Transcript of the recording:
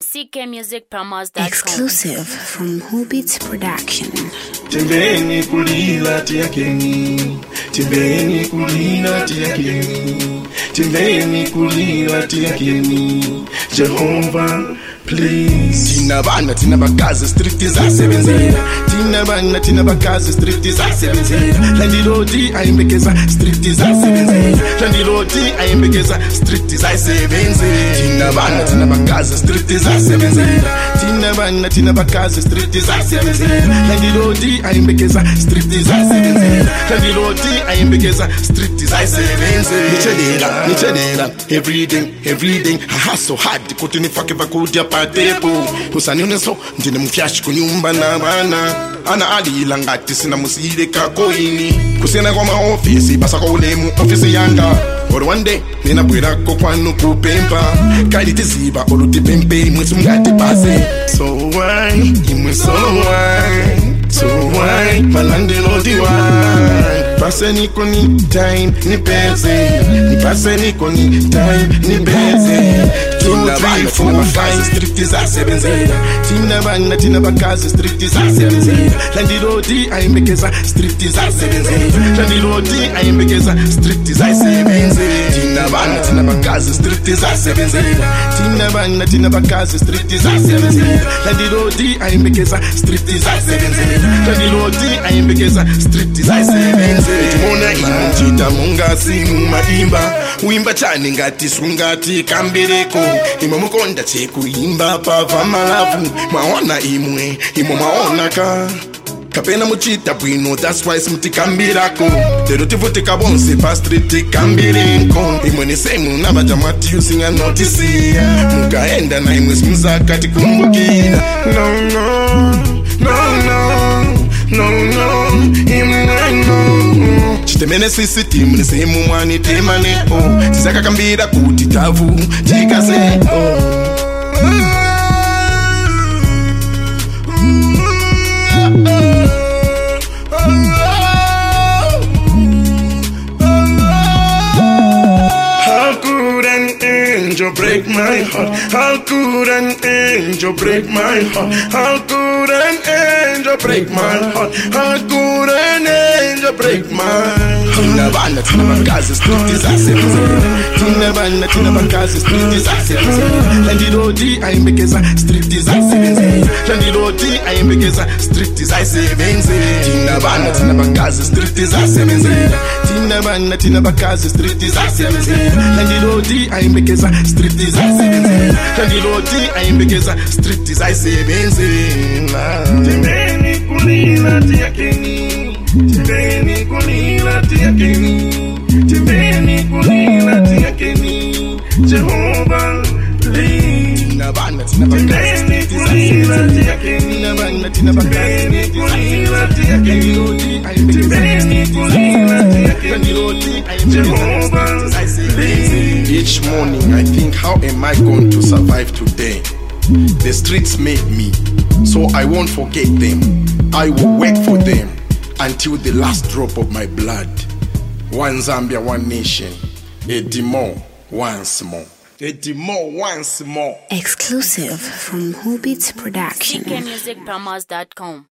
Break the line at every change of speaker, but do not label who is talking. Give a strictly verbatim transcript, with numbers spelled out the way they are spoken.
c k music promos dot com.
Exclusive from Hobbits Production.
Tembeni kulila tiakeni, tembeni kulila tiakeni, tembeni kulila tiakeni, Jehovah please. Tina bana tina bakazi street zasebenzela, tina bana tina bakazi street zasebenzela, landilodi ayimbekeza street zasebenzela, landilodi ayimbekeza street zasebenzela, tina bana tina bakazi street zasebenzela, tina bana tina bakazi street zasebenzela, landilodi ayimbekeza street zasebenzela, landilodi ayimbekeza street zasebenzela. Nichedela nichedela every day every day I hustle hard kuti nifake vakudia patepo usanione so ndine mfyashi kunyumba na bana ana alila ngati sina musile kakoini kusena kwa maofisi basa kwa ulemu ofisi yanga or one day nina bwirako kwanu kupempa kali tiziba oluti pempe mwezi mgati pase so why imwe so why so why malandelo diwa pase niko ni time ni pese ni pase niko ni time ni pese two three four five street zasebenzela tina bana tina bakazi street zasebenzela landilodi ayimbekeza street zasebenzela landilodi ayimbekeza street zasebenzela tina bana tina bakazi street zasebenzela tina bana tina bakazi street zasebenzela landilodi ayimbekeza street zasebenzela landilodi ayimbekeza street zasebenzela timona imutita mungasi mumaimba uimba chani ngati sungati kambireko imwe mukonda chekuimba pava malavu mwaona imwe imwe mwaona ka kapena muchita bwino that's why simutikambirako lero tivutika bonse pa street kambirenko imwe ni semu nabajamati using a notice mukaenda na imwe simuzakati kumbukira no no no no no no imwe no chitemene sisi timu ni semu mwani temane oh tizaka kambira kuti tavu jikaze oh break my heart. How could an angel break my heart? How could an angel break my heart? How could an angel break my heart? Tina bana tina bakazi street zasebenzela, tina bana tina bakazi street zasebenzela, landilodi ayimbekeza street zasebenzela, landilodi ayimbekeza street zasebenzela, tina bana tina bakazi street zasebenzela, tina bana tina bakazi street zasebenzela, landilodi ayimbekeza street zasebenzela, landilodi ayimbekeza street zasebenzela. Tembeni kulila tiakeni, tembeni kulila tiakeni, tembeni kulila tiakeni, Jehovah please. Tina bana tina bakazi kulila tiakeni, tina bana tina bakazi kulila tiakeni, tembeni kulila tiakeni, Jehovah please. Each morning I think, how am I going to survive today? The streets made me, so I won't forget them. I will work for them until the last drop of my blood. One Zambia, one nation. Eddie Moore, once more. Eddie Moore, once more.
Exclusive from Hobbits Production.
c k music promos dot com.